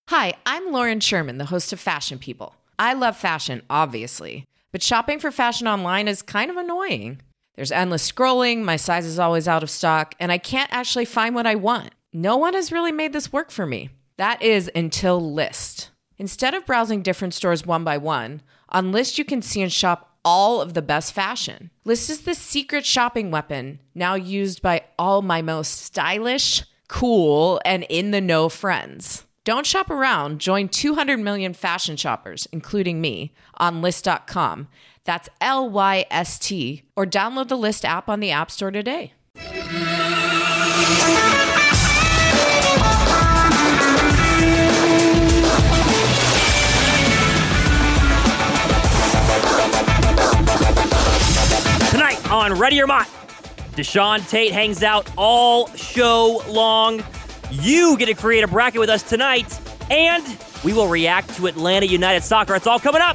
Hi, I'm Lauren Sherman, the host of Fashion People. I love fashion, obviously, but shopping for fashion online is kind of annoying. There's endless scrolling, my size is always out of stock, and I can't actually find what I want. No one has really made this work for me. That is until Lyst. Instead of browsing different stores one by one, on Lyst you can see and shop all of the best fashion. Lyst is the secret shopping weapon, now used by all my most stylish, cool, and in-the-know friends. Don't shop around. Join 200 million fashion shoppers, including me, on Lyst.com. That's Lyst, or download the Lyst app on the App Store today. Tonight on Ready or Not, Deshaun Tate hangs out all show long. You get to create a bracket with us tonight, and we will react to Atlanta United soccer. It's all coming up.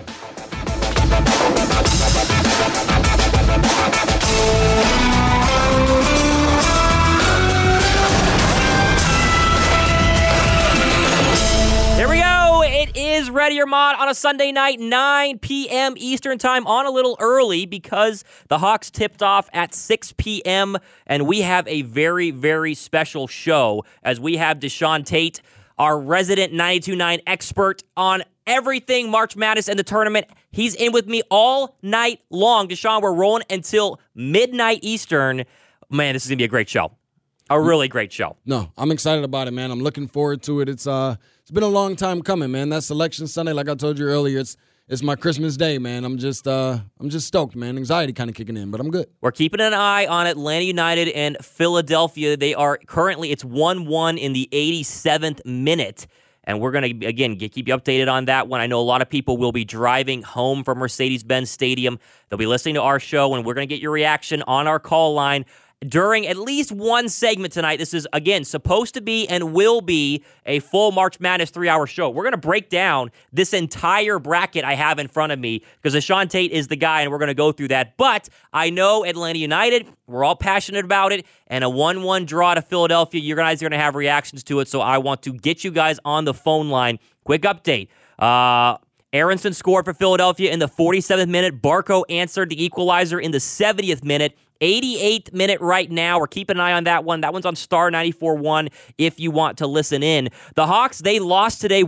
Here we go. It is Ready or Not on a Sunday night, 9 p.m. Eastern time, on a little early because the Hawks tipped off at 6 p.m., and we have a very, very special show as we have Deshaun Tate, our resident 92.9 expert on everything March Madness and the tournament. He's in with me all night long. Deshaun, we're rolling until midnight Eastern. Man, this is going to be a great show. A really great show. No, I'm excited about it, man. I'm looking forward to it. It's been a long time coming, man. That Selection Sunday, like I told you earlier, it's my Christmas day, man. I'm just stoked, man. Anxiety kind of kicking in, but I'm good. We're keeping an eye on Atlanta United and Philadelphia. They are currently, it's 1-1 in the 87th minute. And we're going to, again, keep you updated on that one. I know a lot of people will be driving home from Mercedes-Benz Stadium. They'll be listening to our show, and we're going to get your reaction on our call line during at least one segment tonight. This is, again, supposed to be and will be a full March Madness 3-hour show. We're going to break down this entire bracket I have in front of me because Deshaun Tate is the guy, and we're going to go through that. But I know Atlanta United, we're all passionate about it, and a 1-1 draw to Philadelphia, you guys are going to have reactions to it, so I want to get you guys on the phone line. Quick update. Aronson scored for Philadelphia in the 47th minute. Barco answered the equalizer in the 70th minute. 88th minute right now. We're keeping an eye on that one. That one's on Star 94.1 if you want to listen in. The Hawks, they lost today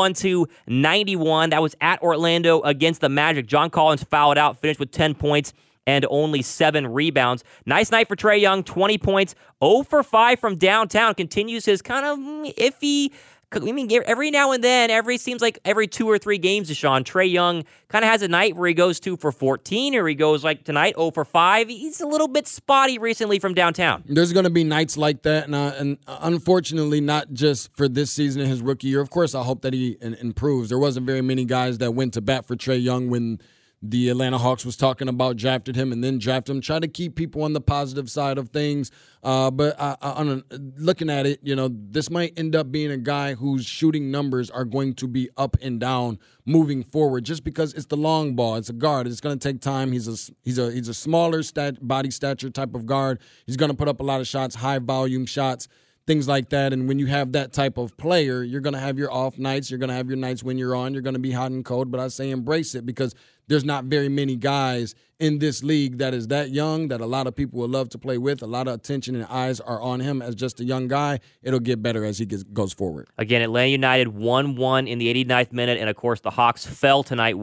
101-91. That was at Orlando against the Magic. John Collins fouled out, finished with 10 points and only 7 rebounds. Nice night for Trae Young, 20 points. 0 for 5 from downtown. Continues his kind of iffy. I mean, every now and then, seems like every 2 or 3 games, Deshaun, Trae Young kind of has a night where he goes 2 for 14, or he goes like tonight 0 for 5. He's a little bit spotty recently from downtown. There's going to be nights like that, and unfortunately, not just for this season in his rookie year. Of course, I hope that he improves. There wasn't very many guys that went to bat for Trae Young when the Atlanta Hawks was talking about drafted him and then drafted him. Try to keep people on the positive side of things. But looking at it, this might end up being a guy whose shooting numbers are going to be up and down moving forward, just because it's the long ball. It's a guard. It's going to take time. He's a smaller body stature type of guard. He's going to put up a lot of shots, high volume shots, things like that. And when you have that type of player, you're going to have your off nights. You're going to have your nights when you're on. You're going to be hot and cold. But I say embrace it, because there's not very many guys in this league that is that young that a lot of people would love to play with. A lot of attention and eyes are on him as just a young guy. It'll get better as he goes forward. Again, Atlanta United 1-1 in the 89th minute, and of course the Hawks fell tonight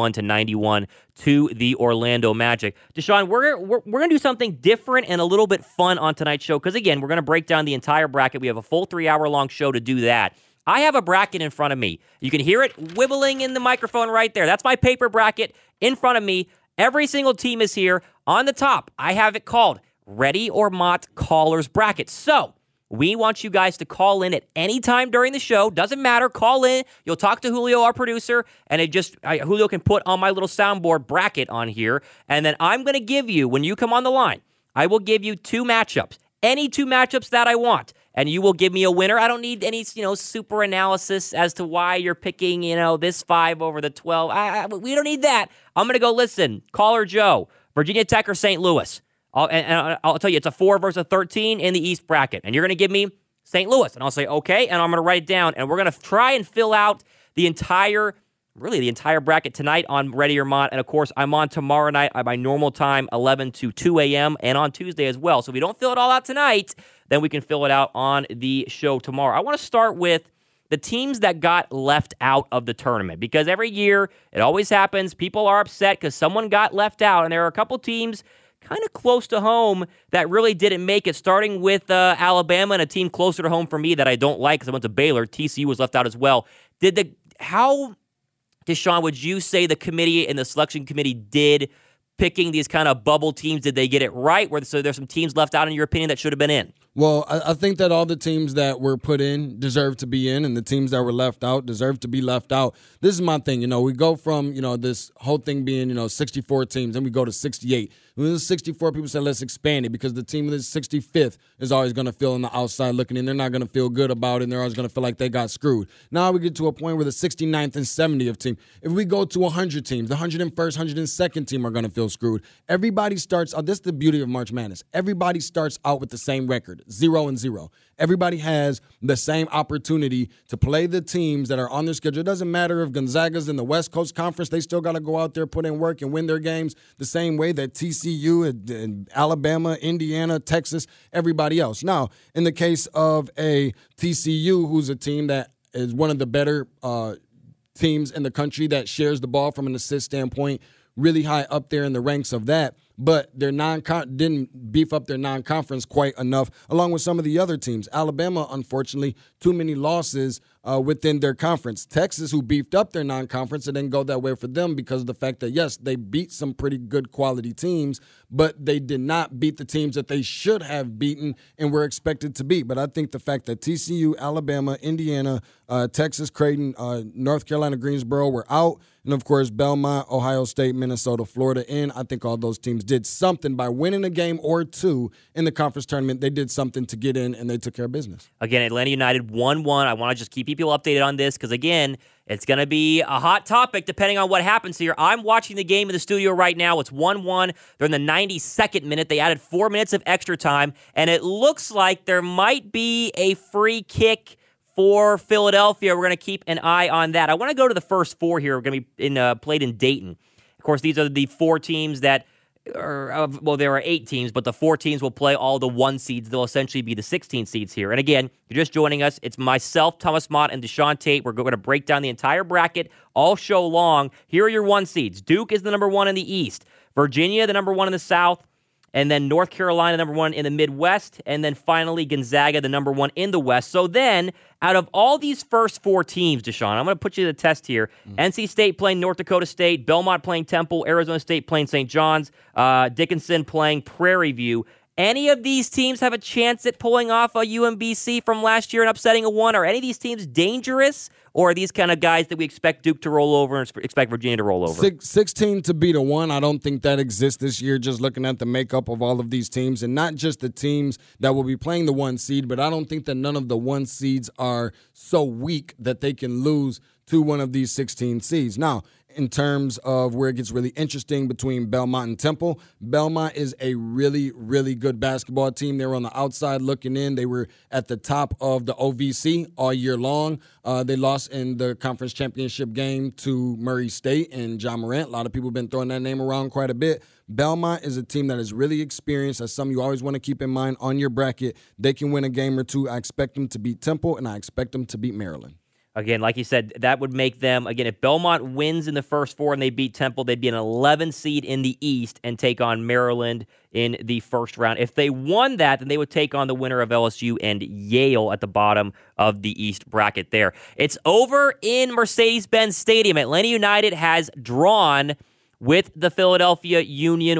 101-91 to the Orlando Magic. Deshaun, we're going to do something different and a little bit fun on tonight's show, because again, we're going to break down the entire bracket. We have a full 3-hour-long show to do that. I have a bracket in front of me. You can hear it wibbling in the microphone right there. That's my paper bracket in front of me. Every single team is here. On the top, I have it called Ready or Not Callers Bracket. So, we want you guys to call in at any time during the show. Doesn't matter. Call in. You'll talk to Julio, our producer, and Julio can put on my little soundboard bracket on here. And then I'm going to give you, when you come on the line, I will give you 2 matchups. Any 2 matchups that I want. And you will give me a winner. I don't need any, super analysis as to why you're picking, this 5 over the 12. We don't need that. I'm going to go listen. Caller Joe, Virginia Tech or St. Louis. I'll tell you, it's a 4 versus a 13 in the East bracket. And you're going to give me St. Louis. And I'll say, okay, and I'm going to write it down. And we're going to try and fill out the entire bracket tonight on Ready or Not. And, of course, I'm on tomorrow night at my normal time, 11 to 2 a.m., and on Tuesday as well. So if we don't fill it all out tonight, then we can fill it out on the show tomorrow. I want to start with the teams that got left out of the tournament, because every year it always happens. People are upset because someone got left out, and there are a couple teams kind of close to home that really didn't make it, starting with Alabama, and a team closer to home for me that I don't like because I went to Baylor. TCU was left out as well. How, Deshaun, would you say the committee and the selection committee did picking these kind of bubble teams? Did they get it right? So there's some teams left out, in your opinion, that should have been in? Well, I think that all the teams that were put in deserve to be in, and the teams that were left out deserve to be left out. This is my thing. We go from, this whole thing being, 64 teams, then we go to 68. When there's 64, people say, let's expand it, because the team that's 65th is always going to feel on the outside looking in. They're not going to feel good about it, and they're always going to feel like they got screwed. Now we get to a point where the 69th and 70th team, if we go to 100 teams, the 101st, 102nd team are going to feel screwed. Everybody starts out, this is the beauty of March Madness. Everybody starts out with the same record, 0-0. Everybody has the same opportunity to play the teams that are on their schedule. It doesn't matter if Gonzaga's in the West Coast Conference. They still got to go out there, put in work, and win their games the same way that TCU and Alabama, Indiana, Texas, everybody else. Now, in the case of a TCU, who's a team that is one of the better teams in the country that shares the ball from an assist standpoint, really high up there in the ranks of that, but their didn't beef up their non-conference quite enough, along with some of the other teams. Alabama, unfortunately, too many losses within their conference. Texas, who beefed up their non-conference, it didn't go that way for them because of the fact that, yes, they beat some pretty good quality teams, but they did not beat the teams that they should have beaten and were expected to beat. But I think the fact that TCU, Alabama, Indiana, Texas, Creighton, North Carolina, Greensboro were out, and, of course, Belmont, Ohio State, Minnesota, Florida in. I think all those teams did something by winning a game or two in the conference tournament. They did something to get in, and they took care of business. Again, Atlanta United 1-1. I want to just keep people updated on this because, again, it's going to be a hot topic depending on what happens here. I'm watching the game in the studio right now. It's 1-1. They're in the 92nd minute. They added 4 minutes of extra time, and it looks like there might be a free kick for Philadelphia. We're going to keep an eye on that. I want to go to the first four here. We're going to be played in Dayton. Of course, these are the four teams that are, there are 8 teams, but the 4 teams will play all the 1 seeds. They'll essentially be the 16 seeds here. And again, you're just joining us. It's myself, Thomas Mott, and Deshaun Tate. We're going to break down the entire bracket all show long. Here are your 1 seeds. Duke is the number 1 in the East. Virginia, the number 1 in the South. And then North Carolina, number 1 in the Midwest. And then finally Gonzaga, the number 1 in the West. So then, out of all these first 4 teams, Deshaun, I'm going to put you to the test here. NC State playing North Dakota State, Belmont playing Temple, Arizona State playing St. John's, Dickinson playing Prairie View. Any of these teams have a chance at pulling off a UMBC from last year and upsetting a 1? Are any of these teams dangerous? Or are these kind of guys that we expect Duke to roll over and expect Virginia to roll over? 16 to beat a 1. I don't think that exists this year, just looking at the makeup of all of these teams. And not just the teams that will be playing the 1 seed, but I don't think that none of the 1 seeds are so weak that they can lose to one of these 16 seeds. Now, in terms of where it gets really interesting between Belmont and Temple, Belmont is a really, really good basketball team. They were on the outside looking in. They were at the top of the OVC all year long. They lost in the conference championship game to Murray State and John Morant. A lot of people have been throwing that name around quite a bit. Belmont is a team that is really experienced. That's something you always want to keep in mind on your bracket. They can win a game or two. I expect them to beat Temple, and I expect them to beat Maryland. Again, like you said, that would make them, again, if Belmont wins in the first 4 and they beat Temple, they'd be an 11 seed in the East and take on Maryland in the first round. If they won that, then they would take on the winner of LSU and Yale at the bottom of the East bracket there. It's over in Mercedes-Benz Stadium. Atlanta United has drawn with the Philadelphia Union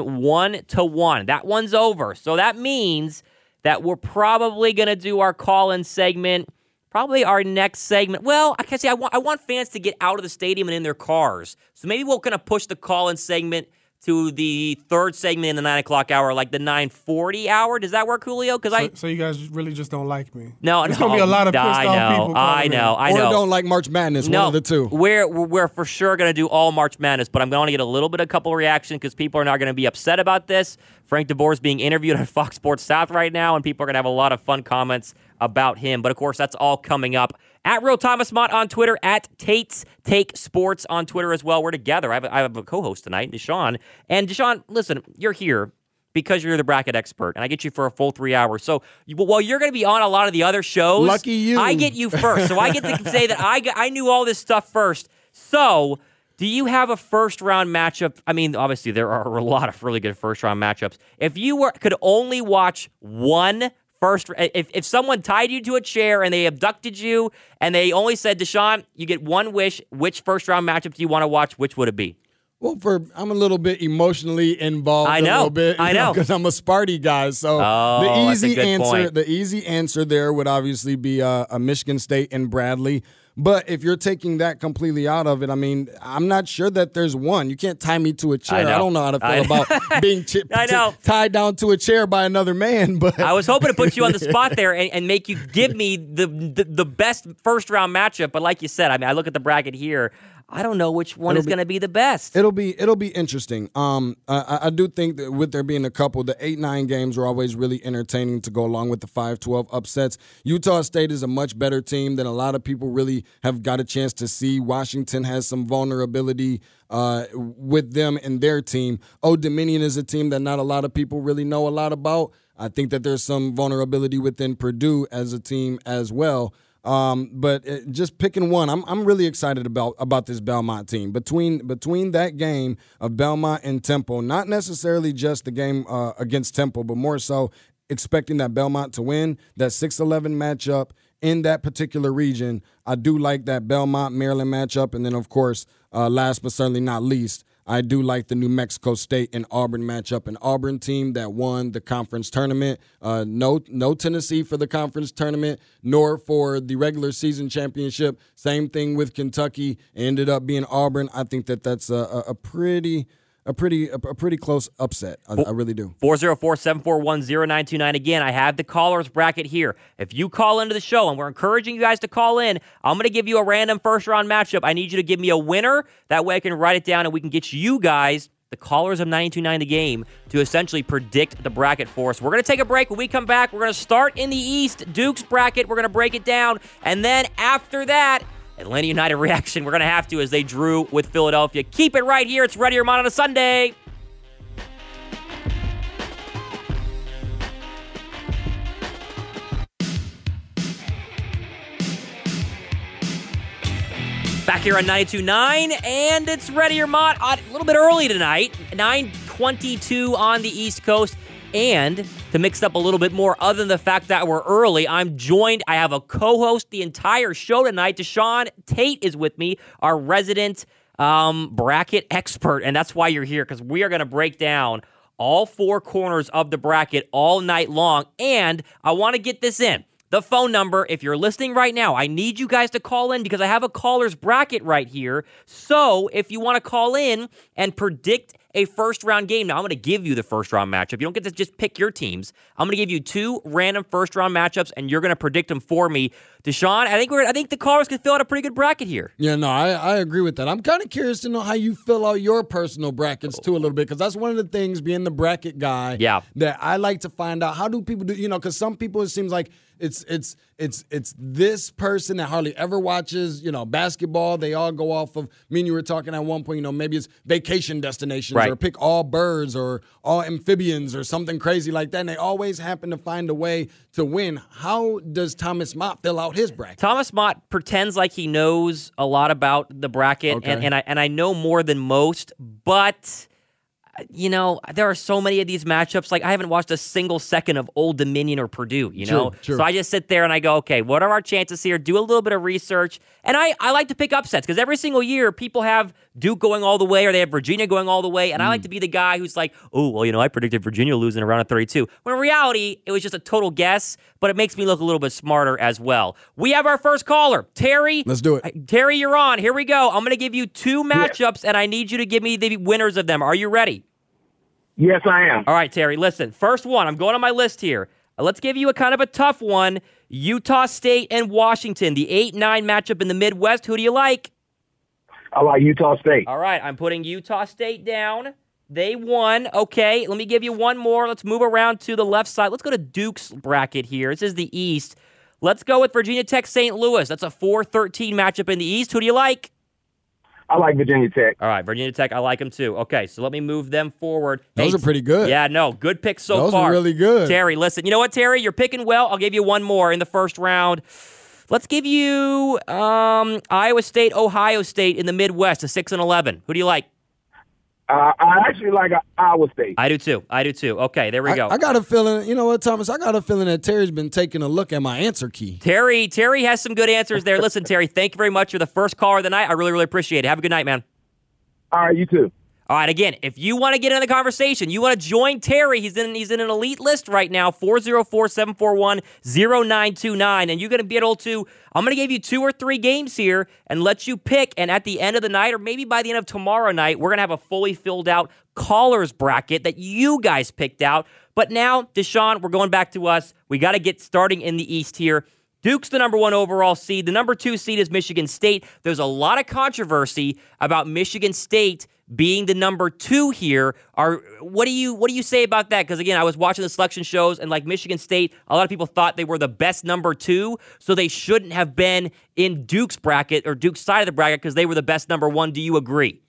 1-1. That one's over. So that means that we're probably going to do our call-in segment. Probably our next segment. Well, I can say I want fans to get out of the stadium and in their cars. So maybe we'll kind of push the call-in segment to the third segment in the 9 o'clock hour, like the 9:40 hour. Does that work, Julio? So you guys really just don't like me? No, There's going to be a lot of pissed off people I know. Or don't like March Madness, one of the two. We're for sure going to do all March Madness, but I'm going to get a couple reaction because people are not going to be upset about this. Frank DeBoer is being interviewed on Fox Sports South right now, and people are going to have a lot of fun comments about him. But, of course, that's all coming up. At Real Thomas Mott on Twitter, at Tate's Take Sports on Twitter as well. We're together. I have a co-host tonight, Deshaun. And, Deshaun, listen, you're here because you're the bracket expert, and I get you for a full 3 hours. So while you're going to be on a lot of the other shows, lucky you. I get you first. So I get to say that I knew all this stuff first. So do you have a first-round matchup? I mean, obviously, there are a lot of really good first-round matchups. If you could only watch one if someone tied you to a chair and they abducted you and they only said, Deshaun, you get one wish, which first-round matchup do you want to watch? Which would it be? Well, I'm a little bit emotionally involved. I know. A little bit, I know, because I'm a Sparty guy. So the easy answer there would obviously be a Michigan State and Bradley. But if you're taking that completely out of it, I mean, I'm not sure that there's one. You can't tie me to a chair. I don't know how to feel about being tied down to a chair by another man. But I was hoping to put you on the spot there and make you give me the best first round matchup. But like you said, I mean, I look at the bracket here. I don't know which one is going to be the best. It'll be interesting. I do think that with there being a couple, the 8-9 games are always really entertaining to go along with the 5-12 upsets. Utah State is a much better team than a lot of people really have got a chance to see. Washington has some vulnerability with them and their team. Old Dominion is a team that not a lot of people really know a lot about. I think that there's some vulnerability within Purdue as a team as well. But just picking one, I'm really excited about this Belmont team. Between that game of Belmont and Temple, not necessarily just the game against Temple, but more so expecting that Belmont to win, that 6-11 matchup in that particular region. I do like that Belmont-Maryland matchup. And then, of course, last but certainly not least, I do like the New Mexico State and Auburn matchup. An Auburn team that won the conference tournament. No Tennessee for the conference tournament, nor for the regular season championship. Same thing with Kentucky. It ended up being Auburn. I think that's a pretty close upset. I really do. 404-741-0929. Again, I have the callers bracket here. If you call into the show, and we're encouraging you guys to call in, I'm going to give you a random first-round matchup. I need you to give me a winner. That way I can write it down, and we can get you guys, the callers of 92.9 The Game, to essentially predict the bracket for us. We're going to take a break. When we come back, we're going to start in the East, Duke's bracket. We're going to break it down, and then after that, Atlanta United reaction, we're going to have to as they drew with Philadelphia. Keep it right here. It's Ready or Not on a Sunday. Back here on 92.9, and it's Ready or Not a little bit early tonight, 9:22 on the East Coast. And to mix it up a little bit more, other than the fact that we're early, I'm joined. I have a co-host the entire show tonight. Deshaun Tate is with me, our resident bracket expert, and that's why you're here, because we are going to break down all four corners of the bracket all night long. And I want to get this in. The phone number, if you're listening right now, I need you guys to call in because I have a caller's bracket right here. So if you want to call in and predict a first-round game. Now, I'm going to give you the first-round matchup. You don't get to just pick your teams. I'm going to give you two random first-round matchups, and you're going to predict them for me. Deshaun, I think the callers can fill out a pretty good bracket here. Yeah, no, I agree with that. I'm kind of curious to know how you fill out your personal brackets, too, a little bit, because that's one of the things, being the bracket guy, that I like to find out. How do people do, because some people, it seems like it's this person that hardly ever watches, basketball. They all go off of, me and you were talking at one point, maybe it's vacation destinations, right, or pick all birds or all amphibians or something crazy like that. And they always happen to find a way to win. How does Thomas Mott fill out his bracket? Thomas Mott pretends like he knows a lot about the bracket, okay, and I know more than most, but there are so many of these matchups. Like, I haven't watched a single second of Old Dominion or Purdue, True. So I just sit there and I go, okay, what are our chances here? Do a little bit of research. And I like to pick upsets because every single year people have Duke going all the way or they have Virginia going all the way. And I like to be the guy who's like, oh, well, I predicted Virginia losing around at 32. When in reality, it was just a total guess, but it makes me look a little bit smarter as well. We have our first caller, Terry. Let's do it. Terry, you're on. Here we go. I'm going to give you two matchups, and I need you to give me the winners of them. Are you ready? Yes, I am. All right, Terry, listen. First one, I'm going on my list here. Let's give you a kind of a tough one. Utah State and Washington, the 8-9 matchup in the Midwest. Who do you like? I like Utah State. All right, I'm putting Utah State down. They won. Okay, let me give you one more. Let's move around to the left side. Let's go to Duke's bracket here. This is the East. Let's go with Virginia Tech St. Louis. That's a 4-13 matchup in the East. Who do you like? I like Virginia Tech. All right, Virginia Tech, I like them too. Okay, so let me move them forward. Those are pretty good. Yeah, no, good picks so Those far. are really good. Terry, listen, you know what, Terry? You're picking well. I'll give you one more in the first round. Let's give you Iowa State, Ohio State in the Midwest, a 6-11. Who do you like? I actually like Iowa State. I do too. Okay, there we go. I got a feeling, you know what, Thomas? I got a feeling that Terry's been taking a look at my answer key. Terry has some good answers there. Listen, Terry, thank you very much. You're the first caller of the night. I really, really appreciate it. Have a good night, man. All right, you too. All right, again, if you want to get in the conversation, you want to join Terry, he's in an elite list right now, 404-741-0929, and you're going to be able to, I'm going to give you 2 or 3 games here and let you pick, and at the end of the night, or maybe by the end of tomorrow night, we're going to have a fully filled out callers bracket that you guys picked out. But now, Deshaun, we're going back to us. We got to get starting in the East here. Duke's the number 1 overall seed. The number 2 seed is Michigan State. There's a lot of controversy about Michigan State being the number 2 here. What do you say about that? Because again, I was watching the selection shows, and like Michigan State, a lot of people thought they were the best number 2, so they shouldn't have been in Duke's bracket or Duke's side of the bracket because they were the best number 1. Do you agree?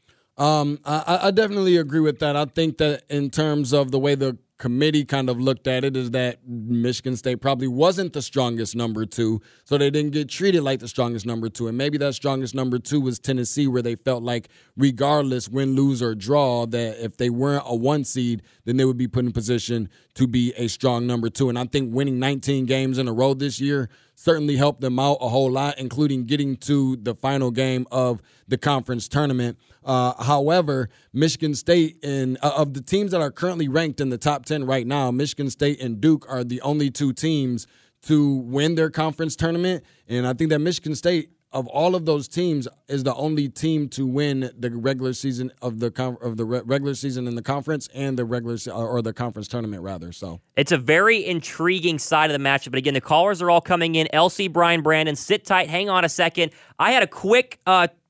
I definitely agree with that. I think that in terms of the way the committee kind of looked at it is that Michigan State probably wasn't the strongest number 2, so they didn't get treated like the strongest number 2. And maybe that strongest number 2 was Tennessee, where they felt like regardless, win, lose, or draw, that if they weren't a 1 seed, then they would be put in position to be a strong number 2. And I think winning 19 games in a row this year certainly helped them out a whole lot, including getting to the final game of the conference tournament. However, Michigan State, of the teams that are currently ranked in the top 10 right now, Michigan State and Duke are the only 2 teams to win their conference tournament. And I think that Michigan State, of all of those teams, is the only team to win the regular season of the regular season in the conference and the the conference tournament rather. So it's a very intriguing side of the matchup. But again, the callers are all coming in. LC, Brian, Brandon, sit tight. Hang on a second. I had a quick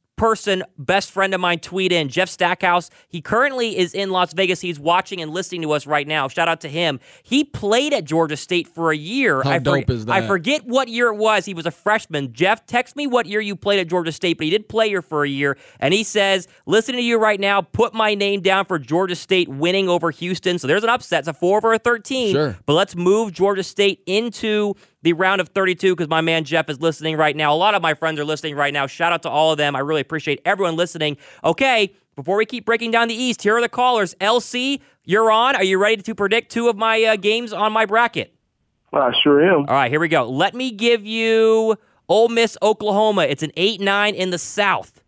best friend of mine tweet in, Jeff Stackhouse. He currently is in Las Vegas. He's watching and listening to us right now. Shout out to him. He played at Georgia State for a year. How dope is that? I forget what year it was. He was a freshman. Jeff, text me what year you played at Georgia State, but he did play here for a year. And he says, listening to you right now, put my name down for Georgia State winning over Houston. So there's an upset. It's a 4-13. Sure. But let's move Georgia State into the round of 32 because my man Jeff is listening right now. A lot of my friends are listening right now. Shout out to all of them. I really appreciate everyone listening. Okay, before we keep breaking down the East, here are the callers. LC, you're on. Are you ready to predict 2 of my games on my bracket? I sure am. All right, here we go. Let me give you Ole Miss, Oklahoma. It's an 8-9 in the South.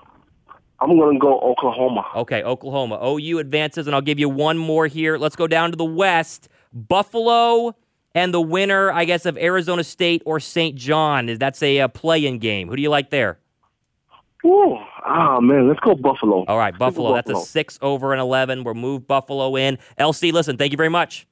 I'm going to go Oklahoma. Okay, Oklahoma. OU advances, and I'll give you one more here. Let's go down to the West. Buffalo and the winner, I guess, of Arizona State or St. John. That's a play-in game. Who do you like there? Ooh, man, let's go Buffalo. All right, Buffalo. That's a 6-11. We'll move Buffalo in. LC, listen, thank you very much.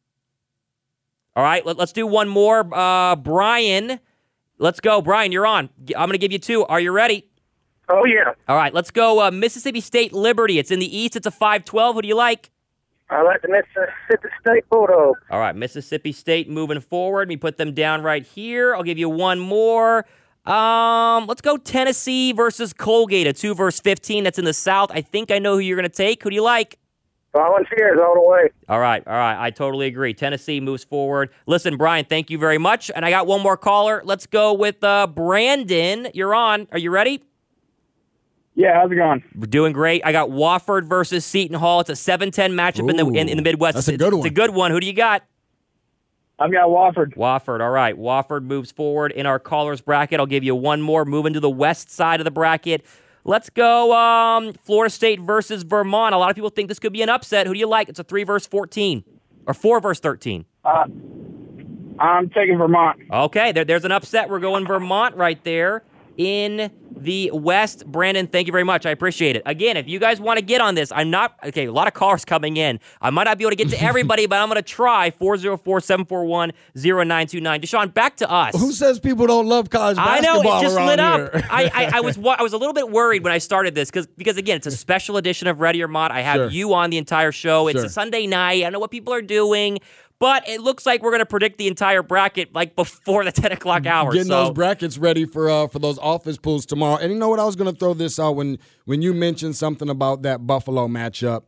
All right, let's do one more. Brian, let's go. Brian, you're on. I'm going to give you 2. Are you ready? Oh, yeah. All right, let's go Mississippi State Liberty. It's in the East. It's a 5-12. Who do you like? I like the Mississippi State Bulldogs. All right, Mississippi State moving forward. Let me put them down right here. I'll give you one more. Let's go Tennessee versus Colgate, a 2-15. That's in the South. I think I know who you're going to take. Who do you like? Volunteers all the way. All right. I totally agree. Tennessee moves forward. Listen, Brian, thank you very much. And I got one more caller. Let's go with Brandon. You're on. Are you ready? Yeah, how's it going? We're doing great. I got Wofford versus Seton Hall. It's a 7-10 matchup in the Midwest. That's a good one. It's a good one. Who do you got? I've got Wofford. Wofford. All right. Wofford moves forward in our callers bracket. I'll give you one more. Moving to the west side of the bracket. Let's go Florida State versus Vermont. A lot of people think this could be an upset. Who do you like? It's a 3-14 or 4-13. I'm taking Vermont. Okay. There's an upset. We're going Vermont right there. in the West. Brandon, thank you very much. I appreciate it. Again, if you guys want to get on this, a lot of callers coming in. I might not be able to get to everybody, but I'm going to try. 404-741-0929. Deshaun, back to us. Who says people don't love college basketball? I know, it just lit up. Here? I was a little bit worried when I started this because again, it's a special edition of Ready or Not. I have you on the entire show. It's a Sunday night. I know what people are doing. But it looks like we're going to predict the entire bracket like before the 10 o'clock hour. Getting those brackets ready for those office pools tomorrow. And you know what? I was going to throw this out when you mentioned something about that Buffalo matchup.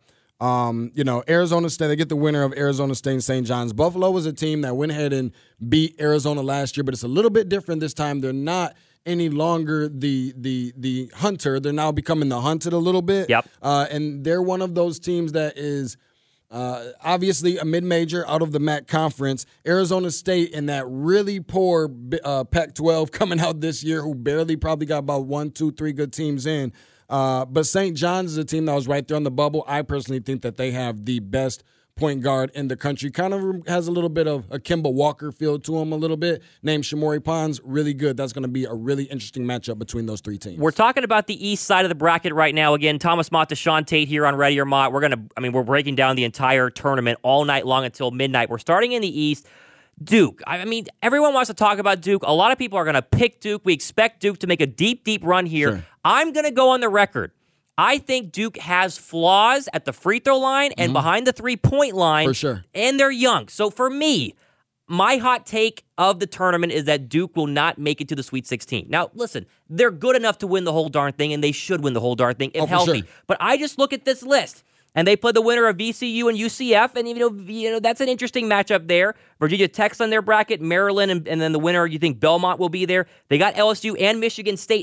Arizona State, they get the winner of Arizona State and St. John's. Buffalo was a team that went ahead and beat Arizona last year, but it's a little bit different this time. They're not any longer the hunter. They're now becoming the hunted a little bit. Yep. And they're one of those teams that is obviously a mid-major out of the MAC conference. Arizona State in that really poor Pac-12 coming out this year who barely probably got about 1, 2, 3 good teams in. But St. John's is a team that was right there on the bubble. I personally think that they have the best point guard in the country. Kind of has a little bit of a Kemba Walker feel to him a little bit. Named Shamori Pons, really good. That's going to be a really interesting matchup between those three teams. We're talking about the east side of the bracket right now. Again, Thomas Mott, Deshaun Tate here on Ready or Not. We're breaking down the entire tournament all night long until midnight. We're starting in the east. Duke. Everyone wants to talk about Duke. A lot of people are going to pick Duke. We expect Duke to make a deep, deep run here. Sure. I'm going to go on the record. I think Duke has flaws at the free throw line and behind the three-point line. For sure. And they're young. So for me, my hot take of the tournament is that Duke will not make it to the Sweet 16. Now, listen, they're good enough to win the whole darn thing, and they should win the whole darn thing if healthy. Sure. But I just look at this list, and they play the winner of VCU and UCF, and that's an interesting matchup there. Virginia Tech's on their bracket, Maryland, and then the winner, you think Belmont will be there. They got LSU and Michigan State.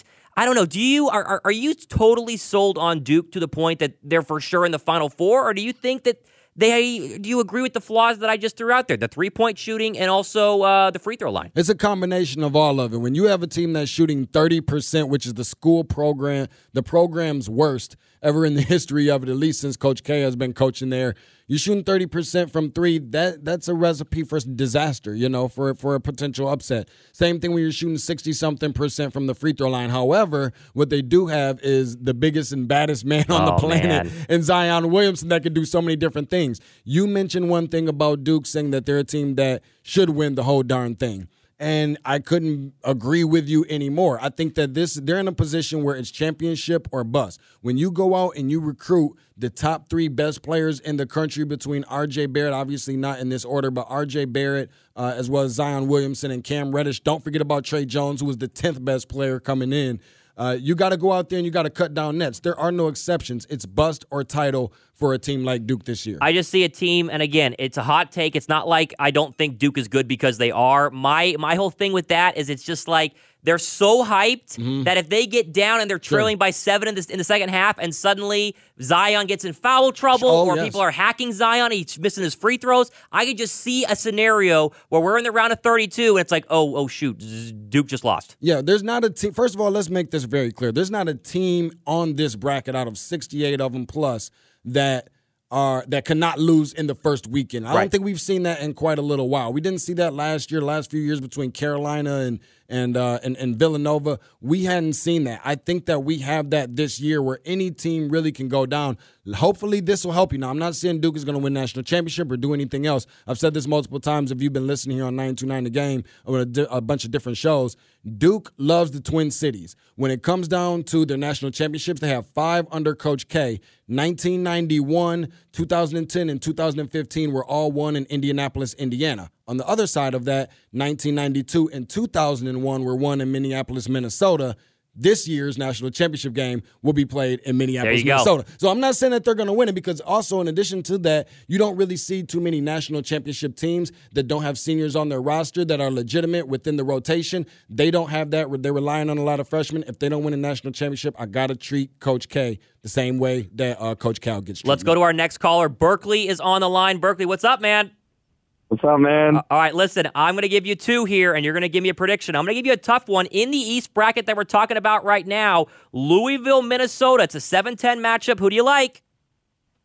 I don't know. Are you totally sold on Duke to the point that they're for sure in the Final Four, or do you think that do you agree with the flaws that I just threw out there, the 3-point shooting and also the free throw line? It's a combination of all of it. When you have a team that's shooting 30%, which is the program's worst ever in the history of it, at least since Coach K has been coaching there. You're shooting 30% from three. That's a recipe for disaster, for a potential upset. Same thing when you're shooting 60-something% from the free throw line. However, what they do have is the biggest and baddest man on the planet in Zion Williamson that can do so many different things. You mentioned one thing about Duke, saying that they're a team that should win the whole darn thing. And I couldn't agree with you anymore. I think that they're in a position where it's championship or bust. When you go out and you recruit the top 3 best players in the country between R.J. Barrett, obviously not in this order, but R.J. Barrett, as well as Zion Williamson and Cam Reddish. Don't forget about Trey Jones, who was the 10th best player coming in. You got to go out there and you got to cut down nets. There are no exceptions. It's bust or title for a team like Duke this year. I just see a team, and again, it's a hot take. It's not like I don't think Duke is good because they are. My whole thing with that is it's just like they're so hyped that if they get down and they're trailing by 7 in the second half and suddenly Zion gets in foul trouble people are hacking Zion, he's missing his free throws, I could just see a scenario where we're in the round of 32 and it's like, oh shoot, Duke just lost. Yeah, there's not a team. First of all, let's make this very clear. There's not a team on this bracket out of 68 of them plus that cannot lose in the first weekend. I don't think we've seen that in quite a little while. We didn't see that last few years between Carolina and Villanova. We hadn't seen that. I think that we have that this year where any team really can go down. Hopefully this will help you. Now, I'm not saying Duke is going to win national championship or do anything else. I've said this multiple times if you've been listening here on 929 The Game or a bunch of different shows. Duke loves the Twin Cities. When it comes down to their national championships, they have 5 under Coach K. 1991, 2010, and 2015 were all won in Indianapolis, Indiana. On the other side of that, 1992 and 2001 were won in Minneapolis, Minnesota. This year's national championship game will be played in Minneapolis, Minnesota. So I'm not saying that they're going to win it because also in addition to that, you don't really see too many national championship teams that don't have seniors on their roster that are legitimate within the rotation. They don't have that. They're relying on a lot of freshmen. If they don't win a national championship, I got to treat Coach K the same way that Coach Cal gets treated. Let's go to our next caller. Berkeley is on the line. Berkeley, what's up, man? What's up, man? All right, listen, I'm going to give you 2 here, and you're going to give me a prediction. I'm going to give you a tough one. In the East bracket that we're talking about right now, Louisville, Minnesota. It's a 7-10 matchup. Who do you like?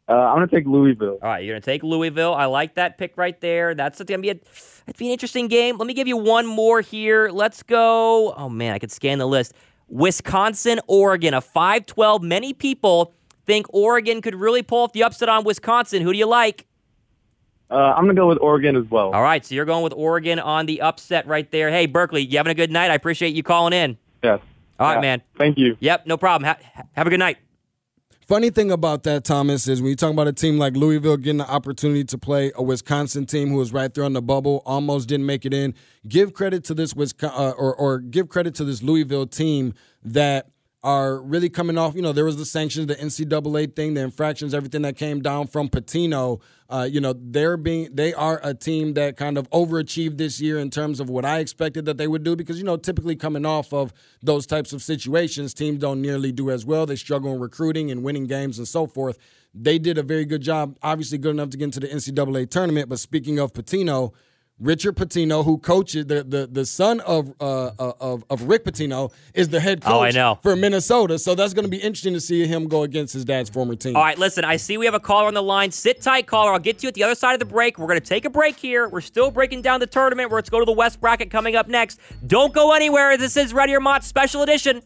I'm going to take Louisville. All right, you're going to take Louisville. I like that pick right there. That's going to be it'd be an interesting game. Let me give you one more here. Let's go. Oh, man, I could scan the list. Wisconsin, Oregon, a 5-12. Many people think Oregon could really pull off the upset on Wisconsin. Who do you like? I'm going to go with Oregon as well. All right, so you're going with Oregon on the upset right there. Hey, Berkeley, you having a good night? I appreciate you calling in. Yes. All right, man. Thank you. Yep, no problem. Have a good night. Funny thing about that, Thomas, is when you talk about a team like Louisville getting the opportunity to play a Wisconsin team who was right there on the bubble, almost didn't make it in. Give credit to this give credit to this Louisville team that are really coming off. There was the sanctions, the NCAA thing, the infractions, everything that came down from Pitino. They are a team that kind of overachieved this year in terms of what I expected that they would do because, typically coming off of those types of situations, teams don't nearly do as well. They struggle in recruiting and winning games and so forth. They did a very good job, obviously good enough to get into the NCAA tournament. But speaking of Pitino, Richard Pitino, who coaches the son of Rick Pitino, is the head coach for Minnesota. So that's going to be interesting to see him go against his dad's former team. All right, listen, I see we have a caller on the line. Sit tight, caller. I'll get to you at the other side of the break. We're going to take a break here. We're still breaking down the tournament. Let's go to the West bracket coming up next. Don't go anywhere. This is Ready or Mott Special Edition.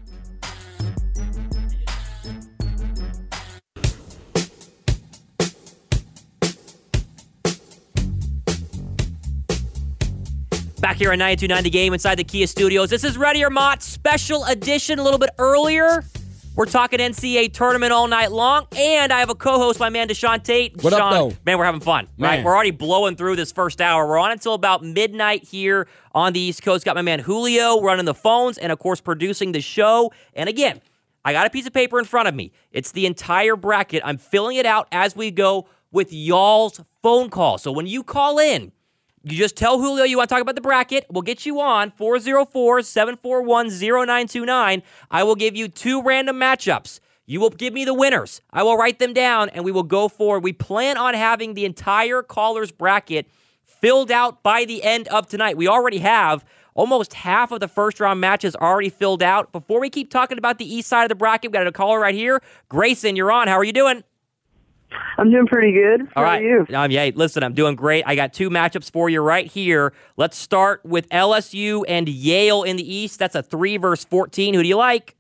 Back here on 92.9 The Game inside the Kia Studios. This is Ready or Mott Special Edition a little bit earlier. We're talking NCAA tournament all night long, and I have a co-host, my man Deshaun Tate. What up, though? Man, we're having fun, right? We're already blowing through this first hour. We're on until about midnight here on the East Coast. Got my man Julio running the phones and, of course, producing the show. And again, I got a piece of paper in front of me. It's the entire bracket. I'm filling it out as we go with y'all's phone call. So when you call in, you just tell Julio you want to talk about the bracket. We'll get you on 404-741-0929. I will give you 2 random matchups. You will give me the winners. I will write them down, and we will go forward. We plan on having the entire caller's bracket filled out by the end of tonight. We already have almost half of the first-round matches already filled out. Before we keep talking about the east side of the bracket, we got a caller right here. Grayson, you're on. How are you doing? I'm doing pretty good. How are you? Listen, I'm doing great. I got 2 matchups for you right here. Let's start with LSU and Yale in the East. That's a 3 versus 14. Who do you like?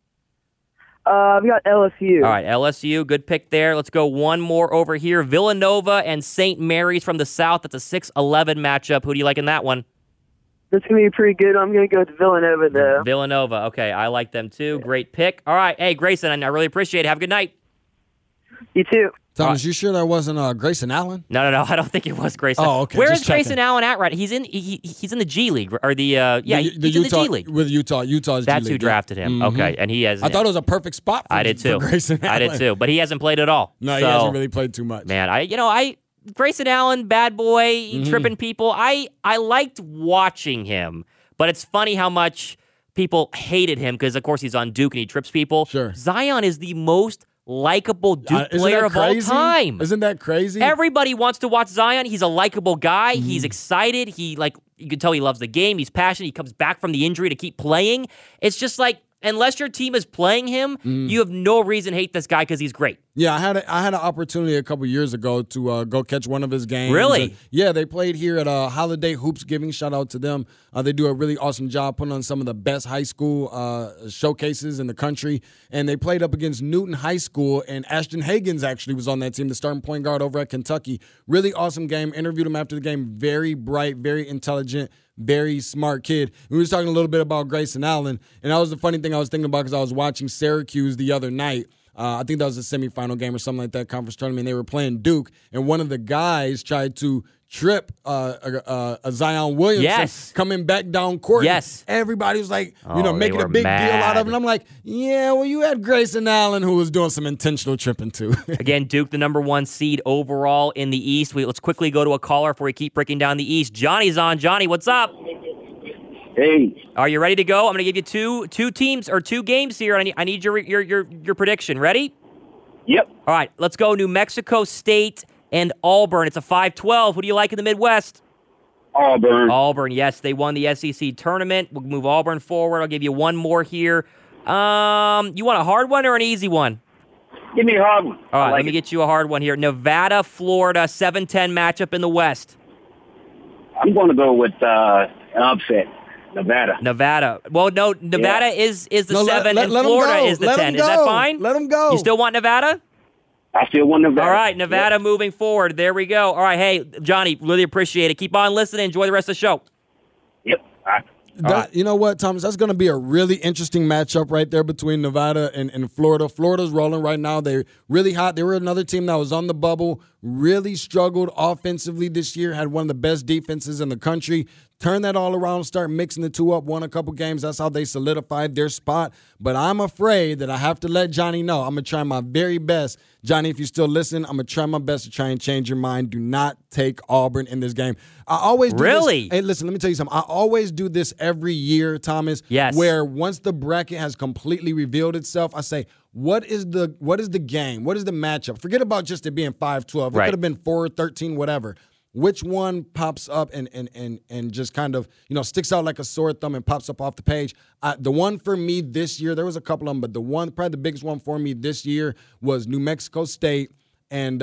I've got LSU. All right, LSU, good pick there. Let's go one more over here. Villanova and St. Mary's from the South. That's a 6-11 matchup. Who do you like in that one? That's going to be pretty good. I'm going to go with Villanova, though. Villanova. Okay, I like them too. Great pick. All right, hey, Grayson, I really appreciate it. Have a good night. You too. Thomas, you sure that wasn't Grayson Allen? No. I don't think it was Grayson. Oh, okay. Where is Grayson Allen at? Right, he's in the G League or the he's in the G League with Utah. Utah's That's G League. Who drafted him. Mm-hmm. Okay, and he has. I thought it was a perfect spot. I did too. For Grayson Allen. I did too, but he hasn't played at all. No, he hasn't really played too much. Man, Grayson Allen, bad boy, tripping people. I liked watching him, but it's funny how much people hated him because, of course, he's on Duke and he trips people. Sure. Zion is the most likable Duke player of all time. Isn't that crazy? Everybody wants to watch Zion. He's a likable guy. He's excited. You can tell he loves the game. He's passionate. He comes back from the injury to keep playing. It's just like, unless your team is playing him, you have no reason to hate this guy because he's great. Yeah, I had an opportunity a couple years ago to go catch one of his games. Really? Yeah, they played here at Holiday Hoops Giving. Shout out to them. They do a really awesome job putting on some of the best high school showcases in the country. And they played up against Newton High School, and Ashton Hagans actually was on that team, the starting point guard over at Kentucky. Really awesome game. Interviewed him after the game. Very bright, very intelligent, very smart kid. We were talking a little bit about Grayson Allen, and that was the funny thing I was thinking about because I was watching Syracuse the other night. I think that was a semifinal game or something like that, conference tournament. They were playing Duke, and one of the guys tried to trip a Zion Williamson coming back down court. Yes. Everybody was like, making a big deal out of it. And I'm like, yeah, well, you had Grayson Allen who was doing some intentional tripping too. Again, Duke, the number 1 seed overall in the East. Let's quickly go to a caller before we keep breaking down the East. Johnny's on. Johnny, what's up? Hey. Are you ready to go? I'm going to give you two teams or 2 games here. I need your prediction. Ready? Yep. All right, let's go. New Mexico State and Auburn. It's a 5-12. Who do you like in the Midwest? Auburn, yes. They won the SEC tournament. We'll move Auburn forward. I'll give you one more here. You want a hard one or an easy one? Give me a hard one. All right, let me get you a hard one here. Nevada, Florida, 7-10 matchup in the West. I'm going to go with an upset. Nevada. Well, no, Nevada is the 7 and Florida is the 10. Is that fine? Let them go. You still want Nevada? I still want Nevada. All right, Nevada moving forward. There we go. All right, hey, Johnny, really appreciate it. Keep on listening. Enjoy the rest of the show. Yep. You know what, Thomas? That's going to be a really interesting matchup right there between Nevada and Florida. Florida's rolling right now. They're really hot. They were another team that was on the bubble, really struggled offensively this year, had one of the best defenses in the country. Turn that all around, start mixing the two up, won a couple games. That's how they solidified their spot. But I'm afraid that I have to let Johnny know. I'm going to try my very best. Johnny, if you still listen, I'm going to try my best to try and change your mind. Do not take Auburn in this game. I always do Really? this. Hey, listen, let me tell you something. I always do this every year, Thomas. Yes. Where once the bracket has completely revealed itself, I say, what is the game? What is the matchup? Forget about just it being 5-12. It could have been 4-13, whatever. Which one pops up and just kind of, sticks out like a sore thumb and pops up off the page? The one for me this year, there was a couple of them, but probably the biggest one for me this year was New Mexico State and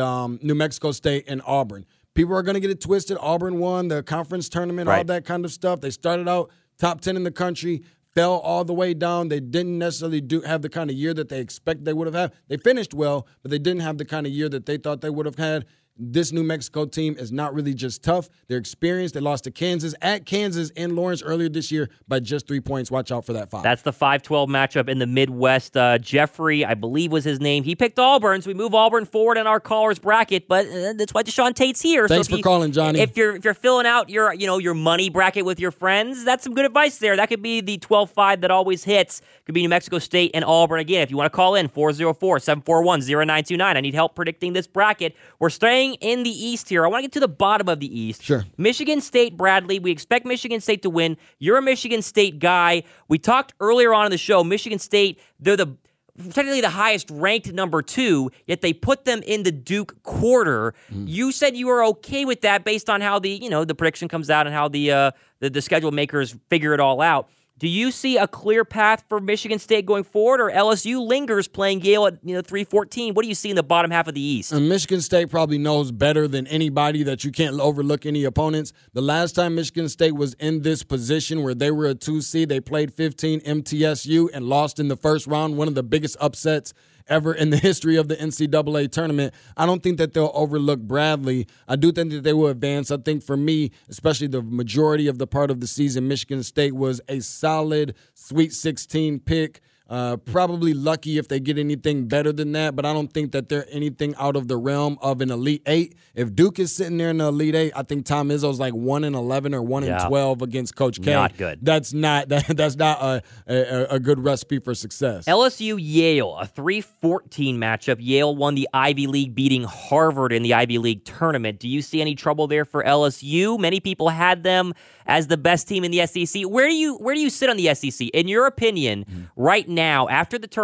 Auburn. People are going to get it twisted. Auburn won the conference tournament, all that kind of stuff. They started out top 10 in the country, fell all the way down. They didn't necessarily have the kind of year that they expected they would have had. They finished well, but they didn't have the kind of year that they thought they would have had. This New Mexico team is not really just tough. They're experienced. They lost to Kansas at Kansas in Lawrence earlier this year by just 3 points. Watch out for that 5. That's the 5-12 matchup in the Midwest. Jeffrey, I believe was his name. He picked Auburn, so we move Auburn forward in our caller's bracket, but that's why Deshaun Tate's here. Thanks for calling, Johnny. If you're filling out your money bracket with your friends, that's some good advice there. That could be the 12-5 that always hits. Could be New Mexico State and Auburn. Again, if you want to call in, 404-741-0929. I need help predicting this bracket. We're staying in the East here. I want to get to the bottom of the East. Sure. Michigan State, Bradley. We expect Michigan State to win. You're a Michigan State guy. We talked earlier on in the show, Michigan State, they're technically the highest ranked number 2, yet they put them in the Duke quarter. You said you were okay with that based on how the prediction comes out and how the schedule makers figure it all out. Do you see a clear path for Michigan State going forward, or LSU lingers playing Yale at 3-14? What do you see in the bottom half of the East? And Michigan State probably knows better than anybody that you can't overlook any opponents. The last time Michigan State was in this position where they were a 2 seed, they played 15 MTSU and lost in the first round, one of the biggest upsets ever in the history of the NCAA tournament. I don't think that they'll overlook Bradley. I do think that they will advance. I think for me, especially the majority of the part of the season, Michigan State was a solid Sweet 16 pick. Probably lucky if they get anything better than that, but I don't think that they're anything out of the realm of an Elite 8. If Duke is sitting there in the Elite 8, I think Tom Izzo's like 1-11 or 1-12 against Coach K. Not good. That's not a good recipe for success. LSU Yale, a 3-14 matchup. Yale won the Ivy League, beating Harvard in the Ivy League tournament. Do you see any trouble there for LSU? Many people had them as the best team in the SEC. Where do you sit on the SEC? In your opinion, right now, after the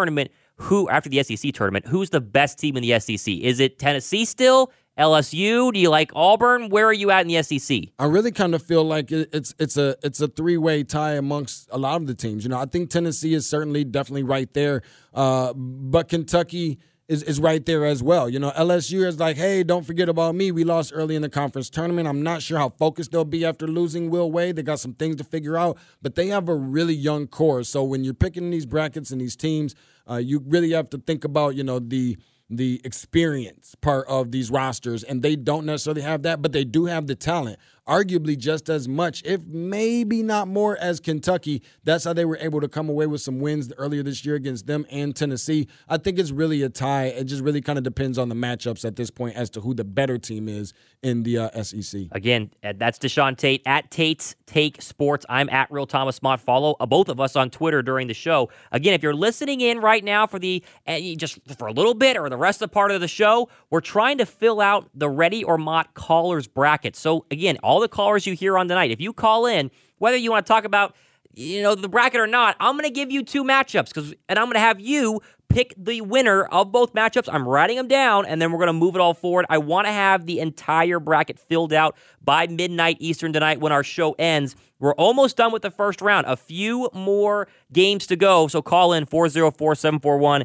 SEC tournament, who's the best team in the SEC? Is it Tennessee still? LSU? Do you like Auburn? Where are you at in the SEC? I really kind of feel like it's a three-way tie amongst a lot of the teams. I think Tennessee is definitely right there, but Kentucky is right there as well. LSU is like, hey, don't forget about me. We lost early in the conference tournament. I'm not sure how focused they'll be after losing Will Wade. They got some things to figure out, but they have a really young core. So when you're picking these brackets and these teams, you really have to think about, the experience part of these rosters, and they don't necessarily have that, but they do have the talent. Arguably just as much, if maybe not more, as Kentucky. That's how they were able to come away with some wins earlier this year against them and Tennessee. I think it's really a tie. It just really kind of depends on the matchups at this point as to who the better team is in the SEC. Again, that's Deshaun Tate at Tate's Take Sports. I'm at Real Thomas Mott. Follow both of us on Twitter during the show. Again, if you're listening in right now for just for a little bit or the rest of the part of the show, we're trying to fill out the Ready or Mott callers bracket. So again, all the callers you hear on tonight, if you call in, whether you want to talk about the bracket or not, I'm going to give you 2 matchups and I'm going to have you pick the winner of both matchups. I'm writing them down, and then we're going to move it all forward. I want to have the entire bracket filled out by midnight Eastern tonight when our show ends. We're almost done with the first round. A few more games to go, so call in 404-741-0929.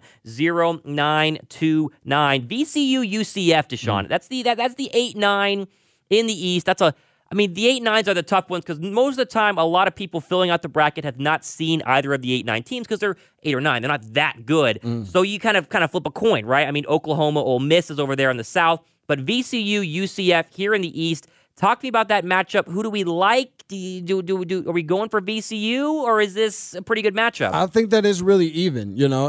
VCU UCF, Deshaun. That's the 8-9 in the East. The 8-9s are the tough ones because most of the time, a lot of people filling out the bracket have not seen either of the 8-9 teams because they're 8 or 9. They're not that good. So you kind of flip a coin, right? I mean, Oklahoma, Ole Miss is over there in the South, but VCU, UCF here in the East. Talk to me about that matchup. Who do we like? Are we going for VCU, or is this a pretty good matchup? I think that is really even.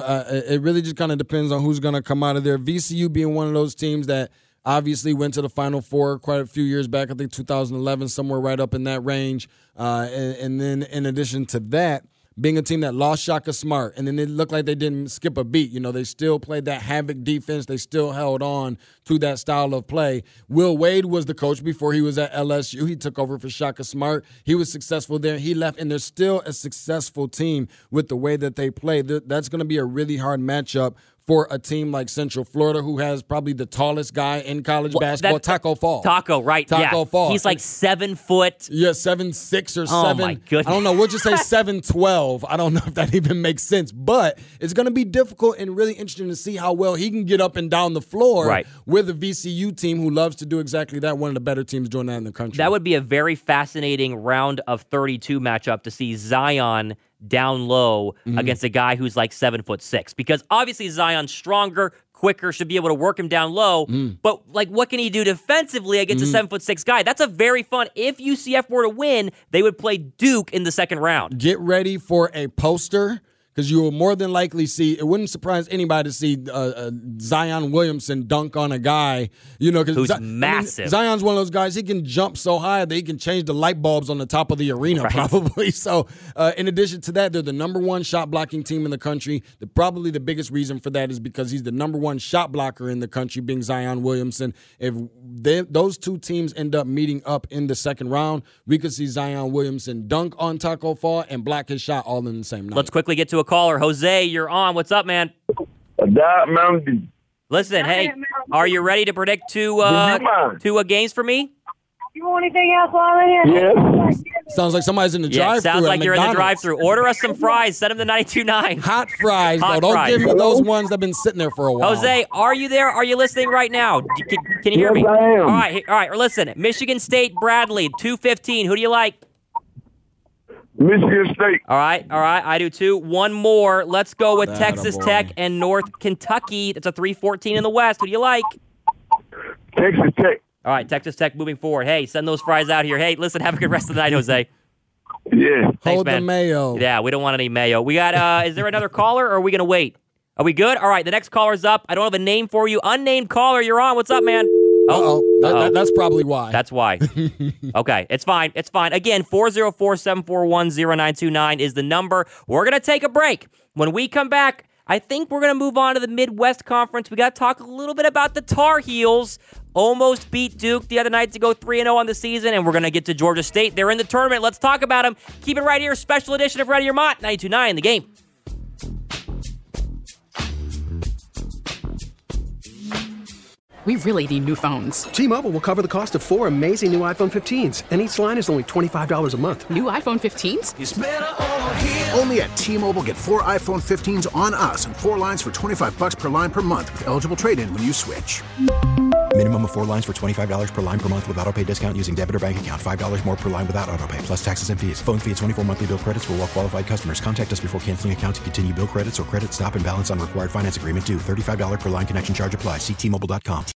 It really just kind of depends on who's going to come out of there. VCU being one of those teams that obviously went to the Final Four quite a few years back, I think 2011, somewhere right up in that range. And then in addition to that, being a team that lost Shaka Smart, and then it looked like they didn't skip a beat. They still played that havoc defense. They still held on to that style of play. Will Wade was the coach before he was at LSU. He took over for Shaka Smart. He was successful there. He left, and they're still a successful team with the way that they play. That's going to be a really hard matchup for a team like Central Florida, who has probably the tallest guy in college basketball, Taco Fall. Taco, right. Taco Fall. He's like 7 foot. Yeah, 7'6" or 7. Oh, my goodness. I don't know. We'll just say 7'12". I don't know if that even makes sense. But it's going to be difficult and really interesting to see how well he can get up and down the floor with a VCU team who loves to do exactly that, one of the better teams doing that in the country. That would be a very fascinating round of 32 matchup to see Zion down low against a guy who's like 7'6", because obviously Zion's stronger, quicker, should be able to work him down low. But what can he do defensively against a 7'6" guy? That's a very fun. If UCF were to win, they would play Duke in the second round. Get ready for a poster, because you will more than likely see, it wouldn't surprise anybody to see Zion Williamson dunk on a guy, who's massive. Zion's one of those guys, he can jump so high that he can change the light bulbs on the top of the arena, probably. So, in addition to that, they're the number 1 shot blocking team in the country. Probably the biggest reason for that is because he's the number 1 shot blocker in the country, being Zion Williamson. If those two teams end up meeting up in the second round, we could see Zion Williamson dunk on Taco Fall and block his shot all in the same night. Let's quickly get to a caller. Jose, you're on. What's up, man? Listen, hey, are you ready to predict two games for me? You want anything else while in here? Yeah. Sounds like somebody's in the drive-thru. Sounds like you're McDonald's. in the drive-thru. Order us some fries. Send them to 92.9. Hot fries, Hot though. fries. Don't give me those ones that have been sitting there for a while. Jose, are you there? Are you listening right now? Can you hear me? Yes, I am. All right. Listen, Michigan State, Bradley, 2:15. Who do you like? Michigan State. All right. I do too. One more. Let's go with That Texas a boy. Tech and North Kentucky. That's a 3:14 in the West. Who do you like? Texas Tech. All right, Texas Tech moving forward. Hey, send those fries out here. Hey, listen, have a good rest of the night, Jose. Yeah. Thanks, Hold man. the mayo. Yeah, we don't want any mayo. We got, is there another caller, or are we going to wait? Are we good? All right, the next caller's up. I don't have a name for you. Unnamed caller, you're on. What's up, man? That's probably why. That's why. Okay, it's fine. Again, 404-741-0929 is the number. We're going to take a break. When we come back, I think we're going to move on to the Midwest Conference. We got to talk a little bit about the Tar Heels. Almost beat Duke the other night to go 3-0 on the season, and we're going to get to Georgia State. They're in the tournament. Let's talk about them. Keep it right here. Special edition of Ready or Not, 92.9 The Game. We really need new phones. T-Mobile will cover the cost of 4 amazing new iPhone 15s, and each line is only $25 a month. New iPhone 15s? It's better over here. Only at T-Mobile, get 4 iPhone 15s on us and 4 lines for $25 per line per month with eligible trade-in when you switch. Minimum of 4 lines for $25 per line per month with autopay discount using debit or bank account. $5 more per line without autopay, plus taxes and fees. Phone fee at 24 monthly bill credits for well-qualified customers. Contact us before canceling account to continue bill credits or credit stop and balance on required finance agreement due. $35 per line connection charge applies. See T-Mobile.com.